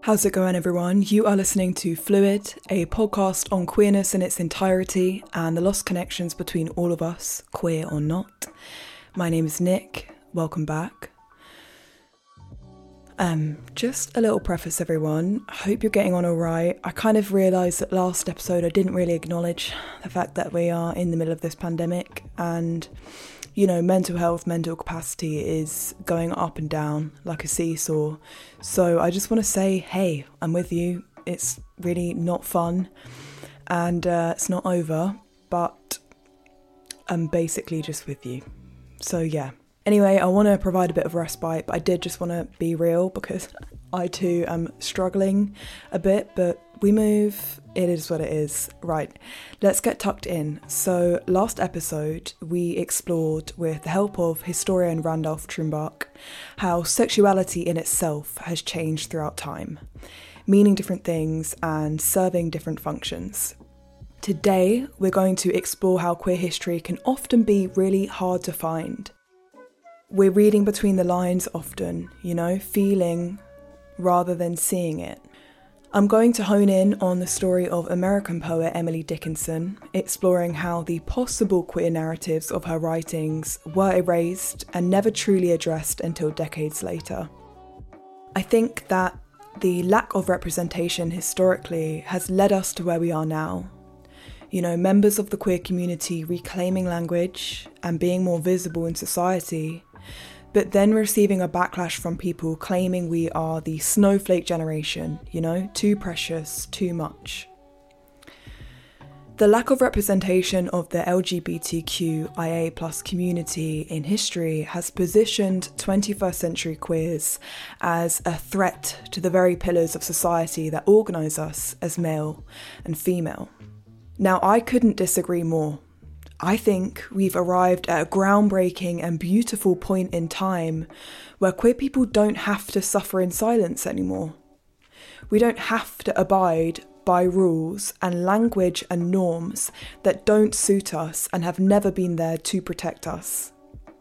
How's it going, everyone? You are listening to Fluid, a podcast on queerness in its entirety and the lost connections between all of us, queer or not. My name is Nick. Welcome back. Just a little preface, everyone. I hope you're getting on all right. I kind of realised that last episode I didn't really acknowledge the fact that we are in the middle of this pandemic and, you know, mental health, mental capacity is going up and down like a seesaw. So I just want to say, hey, I'm with you. It's really not fun and it's not over, but I'm basically just with you. So yeah. Anyway, I want to provide a bit of respite, but I did just want to be real because I too am struggling a bit, but we move. It is what it is. Right, let's get tucked in. So last episode, we explored with the help of historian Randolph Trumbach how sexuality in itself has changed throughout time, meaning different things and serving different functions. Today, we're going to explore how queer history can often be really hard to find. We're reading between the lines often, you know, feeling rather than seeing it. I'm going to hone in on the story of American poet Emily Dickinson, exploring how the possible queer narratives of her writings were erased and never truly addressed until decades later. I think that the lack of representation historically has led us to where we are now. You know, members of the queer community reclaiming language and being more visible in society, but then receiving a backlash from people claiming we are the snowflake generation, you know, too precious, too much. The lack of representation of the LGBTQIA+ community in history has positioned 21st century queers as a threat to the very pillars of society that organise us as male and female. Now, I couldn't disagree more. I think we've arrived at a groundbreaking and beautiful point in time where queer people don't have to suffer in silence anymore. We don't have to abide by rules and language and norms that don't suit us and have never been there to protect us.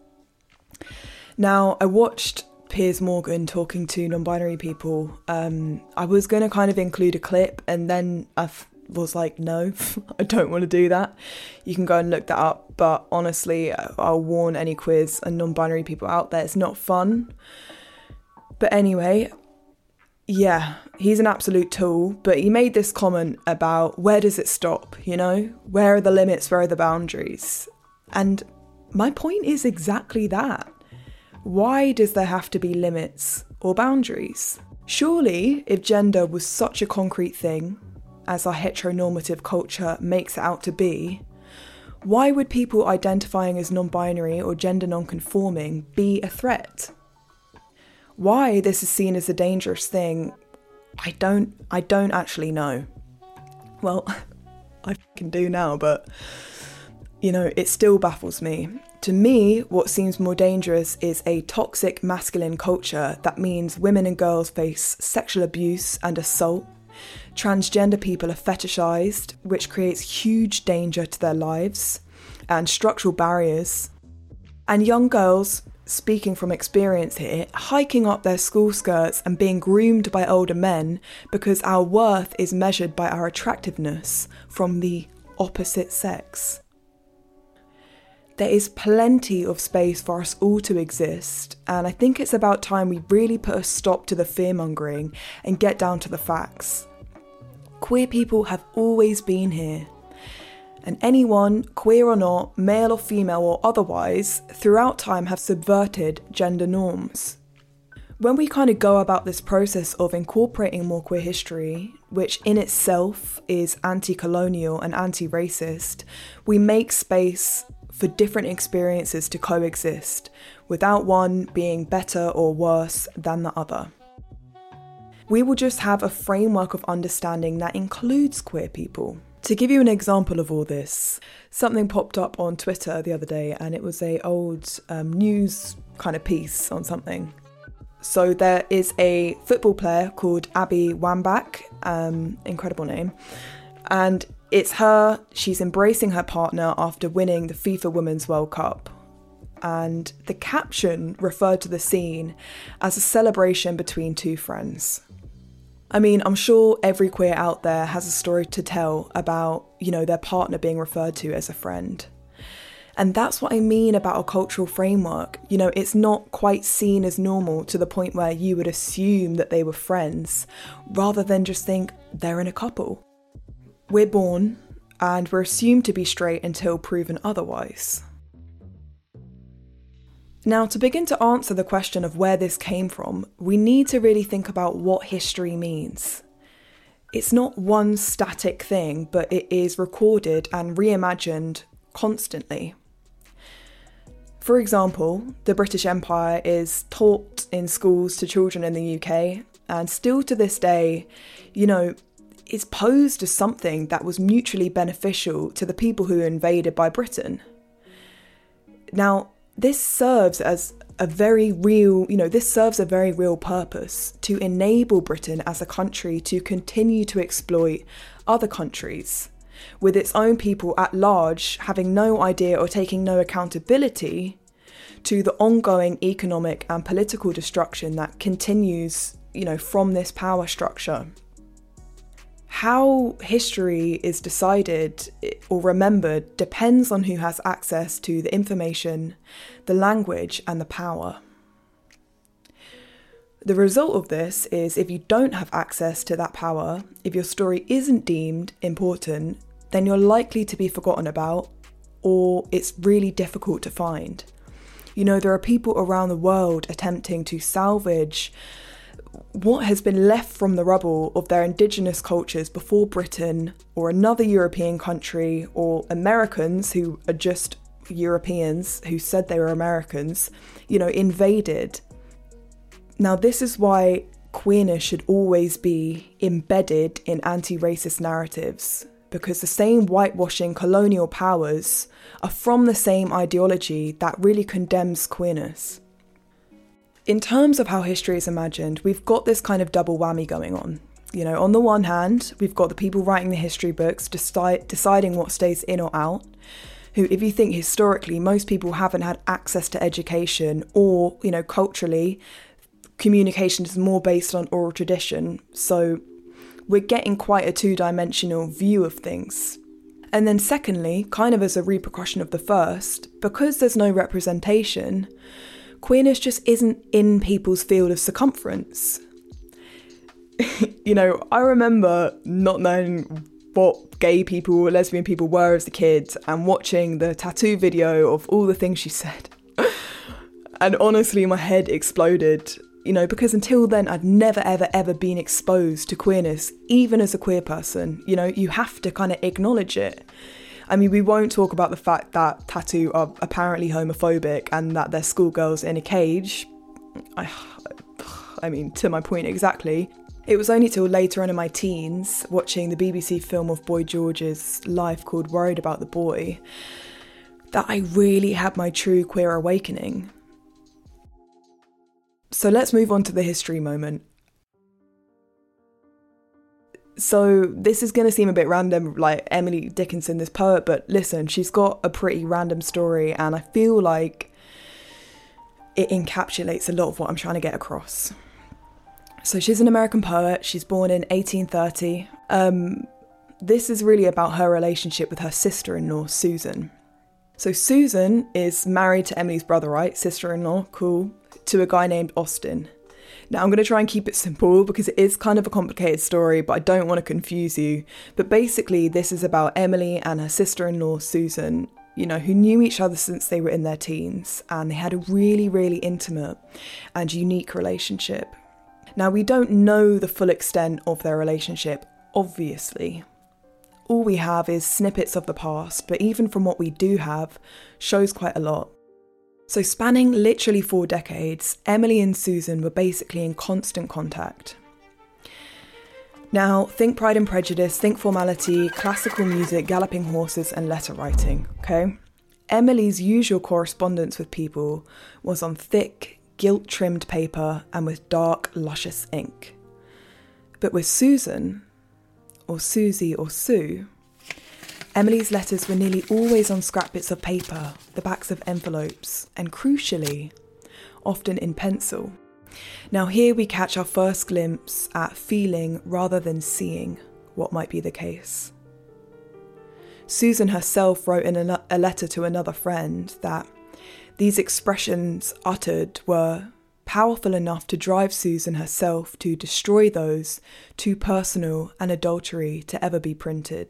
Now, I watched Piers Morgan talking to non-binary people. I was going to kind of include a clip and then I was like, no, I don't want to do that. You can go and look that up, but honestly, I'll warn any queers and non-binary people out there, it's not fun. But anyway, yeah, he's an absolute tool, but he made this comment about where does it stop, you know? Where are the limits, where are the boundaries? And my point is exactly that. Why does there have to be limits or boundaries? Surely, if gender was such a concrete thing, as our heteronormative culture makes it out to be, why would people identifying as non-binary or gender non-conforming be a threat? Why this is seen as a dangerous thing, I don't actually know. Well, I can do now, but, you know, it still baffles me. To me, what seems more dangerous is a toxic masculine culture that means women and girls face sexual abuse and assault. Transgender people are fetishised, which creates huge danger to their lives and structural barriers. And young girls, speaking from experience here, hiking up their school skirts and being groomed by older men because our worth is measured by our attractiveness from the opposite sex. There is plenty of space for us all to exist, and I think it's about time we really put a stop to the fear-mongering and get down to the facts. Queer people have always been here, and anyone, queer or not, male or female or otherwise, throughout time have subverted gender norms. When we kind of go about this process of incorporating more queer history, which in itself is anti-colonial and anti-racist, we make space for different experiences to coexist, without one being better or worse than the other. We will just have a framework of understanding that includes queer people. To give you an example of all this, something popped up on Twitter the other day and it was a old news kind of piece on something. So there is a football player called Abby Wambach, incredible name, and it's her, she's embracing her partner after winning the FIFA Women's World Cup. And the caption referred to the scene as a celebration between two friends. I mean, I'm sure every queer out there has a story to tell about, their partner being referred to as a friend. And that's what I mean about a cultural framework. It's not quite seen as normal to the point where you would assume that they were friends, rather than just think they're in a couple. We're born, and we're assumed to be straight until proven otherwise. Now, to begin to answer the question of where this came from, we need to really think about what history means. It's not one static thing, but it is recorded and reimagined constantly. For example, the British Empire is taught in schools to children in the UK, and still to this day, it's posed as something that was mutually beneficial to the people who were invaded by Britain. Now, this serves as a very real purpose to enable Britain as a country to continue to exploit other countries, with its own people at large having no idea or taking no accountability to the ongoing economic and political destruction that continues, from this power structure. How history is decided or remembered depends on who has access to the information, the language, and the power. The result of this is if you don't have access to that power, if your story isn't deemed important, then you're likely to be forgotten about, or it's really difficult to find. There are people around the world attempting to salvage what has been left from the rubble of their indigenous cultures before Britain or another European country, or Americans who are just Europeans who said they were Americans, invaded. Now, this is why queerness should always be embedded in anti-racist narratives, because the same whitewashing colonial powers are from the same ideology that really condemns queerness. In terms of how history is imagined, we've got this kind of double whammy going on. On the one hand, we've got the people writing the history books deciding what stays in or out, who, if you think historically, most people haven't had access to education, or, culturally, communication is more based on oral tradition, so we're getting quite a two-dimensional view of things. And then secondly, kind of as a repercussion of the first, because there's no representation, queerness just isn't in people's field of circumference. I remember not knowing what gay people or lesbian people were as a kid and watching the tattoo video of all the things she said. And honestly, my head exploded, because until then I'd never, ever, ever been exposed to queerness, even as a queer person. You have to kind of acknowledge it. I mean, we won't talk about the fact that tattoo are apparently homophobic and that they're schoolgirls in a cage. I mean, to my point exactly. It was only till later on in my teens, watching the BBC film of Boy George's life called Worried About the Boy, that I really had my true queer awakening. So let's move on to the history moment. So this is going to seem a bit random, like Emily Dickinson, this poet, but listen, she's got a pretty random story, and I feel like it encapsulates a lot of what I'm trying to get across. So she's an American poet. She's born in 1830. This is really about her relationship with her sister-in-law, Susan. So Susan is married to Emily's brother, right? Sister-in-law, cool, to a guy named Austin. Now, I'm going to try and keep it simple because it is kind of a complicated story, but I don't want to confuse you. But basically, this is about Emily and her sister-in-law, Susan, who knew each other since they were in their teens, and they had a really, really intimate and unique relationship. Now, we don't know the full extent of their relationship, obviously. All we have is snippets of the past, but even from what we do have, shows quite a lot. So spanning literally 4 decades, Emily and Susan were basically in constant contact. Now, think Pride and Prejudice, think formality, classical music, galloping horses, and letter writing, okay? Emily's usual correspondence with people was on thick, gilt-trimmed paper and with dark, luscious ink. But with Susan, or Susie or Sue, Emily's letters were nearly always on scrap bits of paper, the backs of envelopes, and crucially, often in pencil. Now here we catch our first glimpse at feeling rather than seeing what might be the case. Susan herself wrote in a letter to another friend that these expressions uttered were powerful enough to drive Susan herself to destroy those too personal and adultery to ever be printed.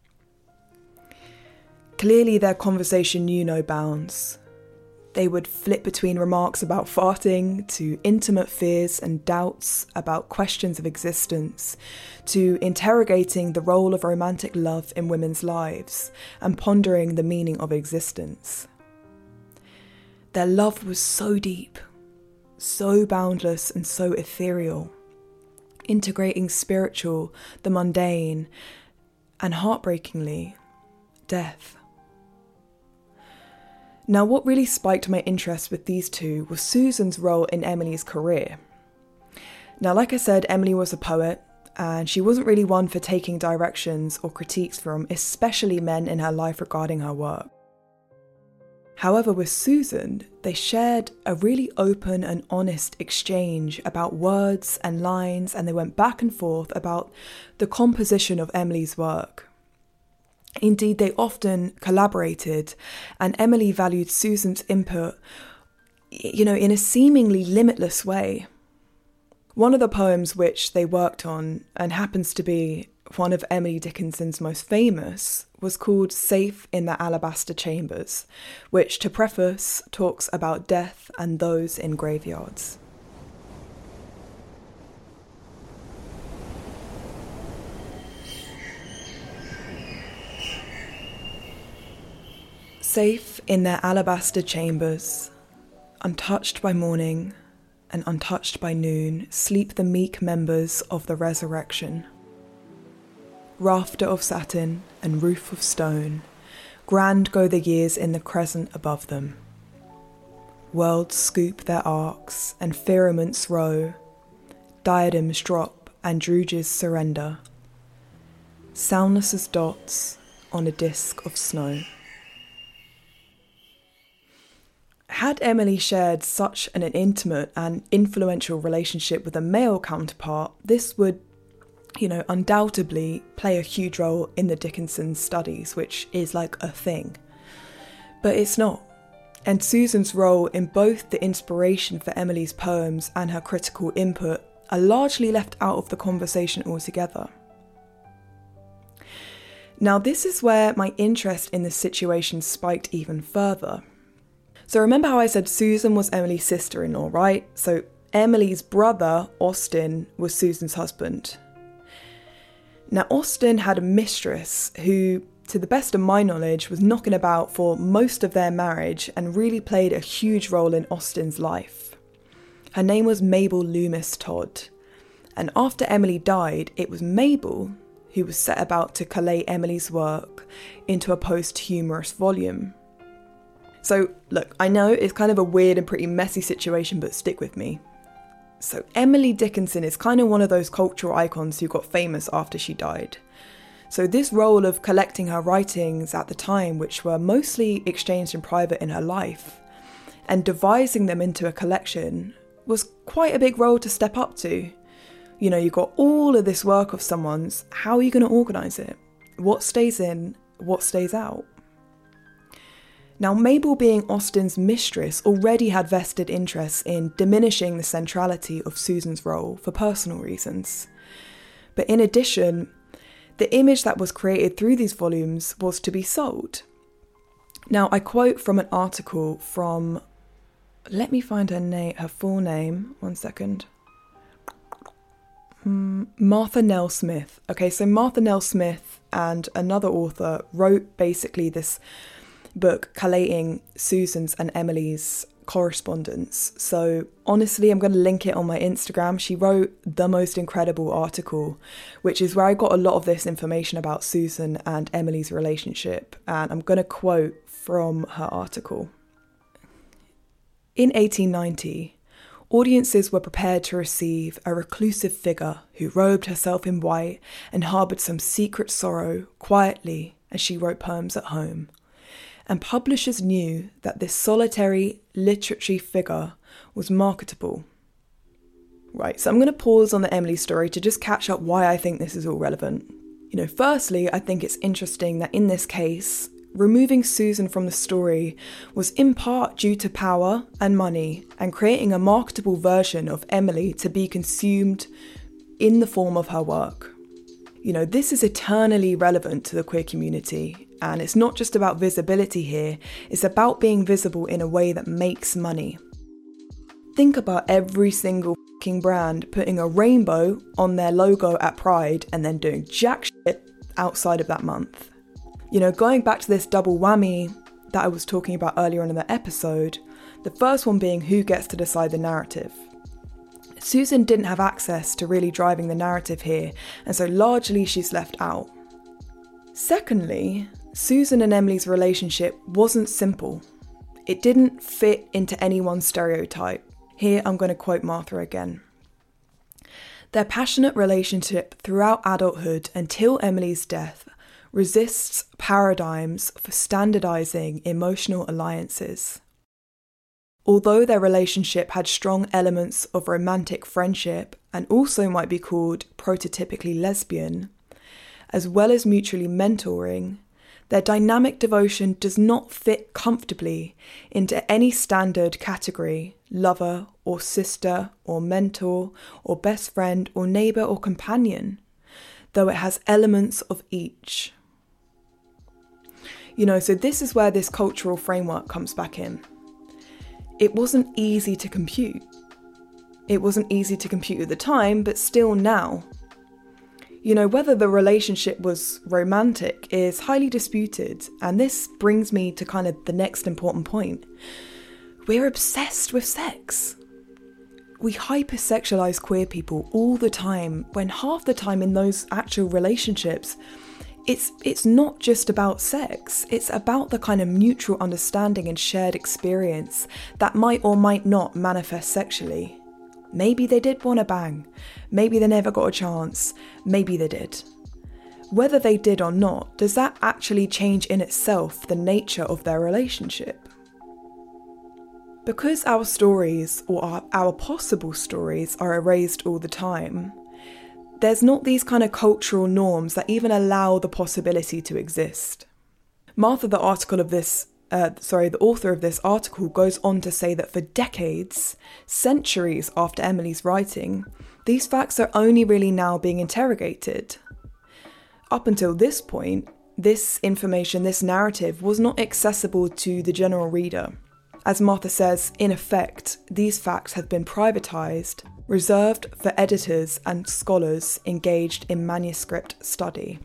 Clearly their conversation knew no bounds. They would flip between remarks about farting to intimate fears and doubts about questions of existence to interrogating the role of romantic love in women's lives and pondering the meaning of existence. Their love was so deep, so boundless and so ethereal, integrating spiritual, the mundane, and heartbreakingly, death. Now, what really spiked my interest with these two was Susan's role in Emily's career. Now, like I said, Emily was a poet, and she wasn't really one for taking directions or critiques from especially men in her life regarding her work. However, with Susan, they shared a really open and honest exchange about words and lines, and they went back and forth about the composition of Emily's work. Indeed, they often collaborated, and Emily valued Susan's input, in a seemingly limitless way. One of the poems which they worked on, and happens to be one of Emily Dickinson's most famous, was called Safe in the Alabaster Chambers, which, to preface, talks about death and those in graveyards. Safe in their alabaster chambers, untouched by morning and untouched by noon, sleep the meek members of the resurrection. Rafter of satin and roof of stone, grand go the years in the crescent above them. Worlds scoop their arcs and firmaments row, diadems drop and druges surrender, soundless as dots on a disk of snow. Had Emily shared such an intimate and influential relationship with a male counterpart, this would, undoubtedly play a huge role in the Dickinson studies, which is like a thing. But it's not. And Susan's role in both the inspiration for Emily's poems and her critical input are largely left out of the conversation altogether. Now, this is where my interest in this situation spiked even further. So remember how I said Susan was Emily's sister-in-law, right? So Emily's brother, Austin, was Susan's husband. Now, Austin had a mistress who, to the best of my knowledge, was knocking about for most of their marriage and really played a huge role in Austin's life. Her name was Mabel Loomis Todd. And after Emily died, it was Mabel who was set about to collate Emily's work into a posthumous volume. So, look, I know it's kind of a weird and pretty messy situation, but stick with me. So, Emily Dickinson is kind of one of those cultural icons who got famous after she died. So this role of collecting her writings at the time, which were mostly exchanged in private in her life, and devising them into a collection, was quite a big role to step up to. You've got all of this work of someone's, how are you going to organise it? What stays in, what stays out? Now, Mabel, being Austin's mistress, already had vested interests in diminishing the centrality of Susan's role for personal reasons. But in addition, the image that was created through these volumes was to be sold. Now, I quote from an article from, let me find her full name, one second. Martha Nell Smith. Okay, so Martha Nell Smith and another author wrote basically this book collating Susan's and Emily's correspondence. So honestly, I'm going to link it on my Instagram. She wrote the most incredible article, which is where I got a lot of this information about Susan and Emily's relationship. And I'm going to quote from her article. In 1890, audiences were prepared to receive a reclusive figure who robed herself in white and harboured some secret sorrow quietly as she wrote poems at home. And publishers knew that this solitary literary figure was marketable. Right, so I'm going to pause on the Emily story to just catch up why I think this is all relevant. Firstly, I think it's interesting that in this case, removing Susan from the story was in part due to power and money and creating a marketable version of Emily to be consumed in the form of her work. This is eternally relevant to the queer community, and it's not just about visibility here, it's about being visible in a way that makes money. Think about every single fucking brand putting a rainbow on their logo at Pride and then doing jack shit outside of that month. Going back to this double whammy that I was talking about earlier on in the episode, the first one being who gets to decide the narrative. Susan didn't have access to really driving the narrative here, and so largely she's left out. Secondly, Susan and Emily's relationship wasn't simple. It didn't fit into any one stereotype. Here I'm going to quote Martha again. Their passionate relationship throughout adulthood until Emily's death resists paradigms for standardising emotional alliances. Although their relationship had strong elements of romantic friendship and also might be called prototypically lesbian, as well as mutually mentoring, their dynamic devotion does not fit comfortably into any standard category, lover or sister or mentor or best friend or neighbour or companion, though it has elements of each. So this is where this cultural framework comes back in. It wasn't easy to compute. It wasn't easy to compute at the time, but still now. Whether the relationship was romantic is highly disputed, and this brings me to kind of the next important point. We're obsessed with sex. We hypersexualize queer people all the time, when half the time in those actual relationships, it's not just about sex, it's about the kind of mutual understanding and shared experience that might or might not manifest sexually. Maybe they did want to bang, maybe they never got a chance, maybe they did. Whether they did or not, does that actually change in itself the nature of their relationship? Because our stories, or our possible stories, are erased all the time, there's not these kind of cultural norms that even allow the possibility to exist. Martha, the author of this article, goes on to say that for decades, centuries after Emily's writing, these facts are only really now being interrogated. Up until this point, this information, this narrative, was not accessible to the general reader. As Martha says, in effect, these facts have been privatised, reserved for editors and scholars engaged in manuscript study.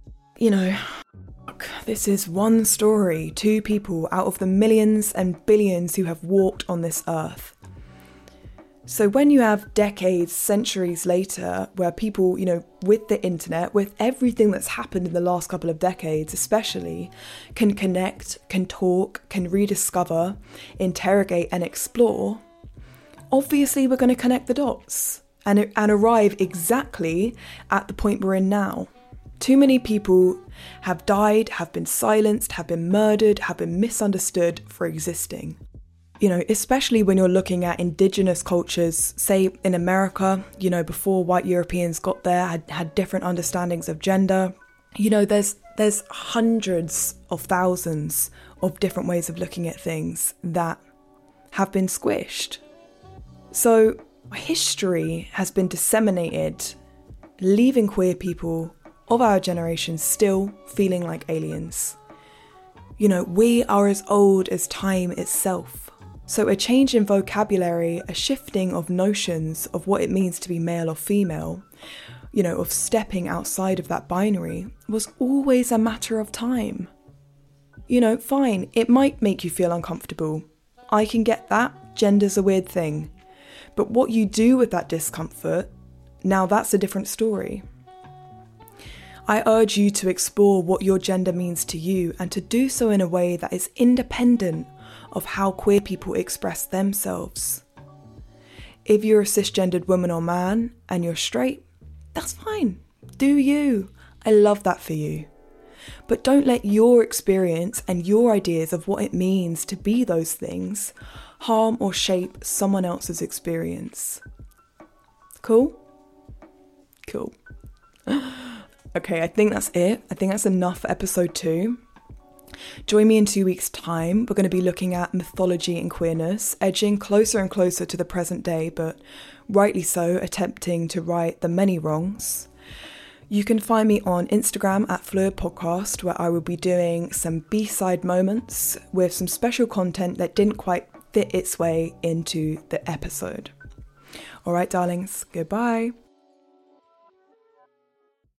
This is one story, two people out of the millions and billions who have walked on this earth. So when you have decades, centuries later, where people, with the internet, with everything that's happened in the last couple of decades especially, can connect, can talk, can rediscover, interrogate and explore, obviously we're going to connect the dots and arrive exactly at the point we're in now. Too many people have died, have been silenced, have been murdered, have been misunderstood for existing. Especially when you're looking at indigenous cultures, say in America, before white Europeans got there, had different understandings of gender. There's hundreds of thousands of different ways of looking at things that have been squished. So history has been disseminated, leaving queer people of our generation still feeling like aliens. We are as old as time itself. So a change in vocabulary, a shifting of notions of what it means to be male or female, of stepping outside of that binary, was always a matter of time. Fine, it might make you feel uncomfortable. I can get that, gender's a weird thing. But what you do with that discomfort, now that's a different story. I urge you to explore what your gender means to you and to do so in a way that is independent of how queer people express themselves. If you're a cisgendered woman or man and you're straight, that's fine. Do you. I love that for you. But don't let your experience and your ideas of what it means to be those things harm or shape someone else's experience. Cool? Cool. Okay, I think that's it. I think that's enough for episode 2. Join me in 2 weeks' time. We're going to be looking at mythology and queerness, edging closer and closer to the present day, but rightly so, attempting to right the many wrongs. You can find me on Instagram at Fluid Podcast, where I will be doing some B-side moments with some special content that didn't quite fit its way into the episode. All right, darlings, goodbye.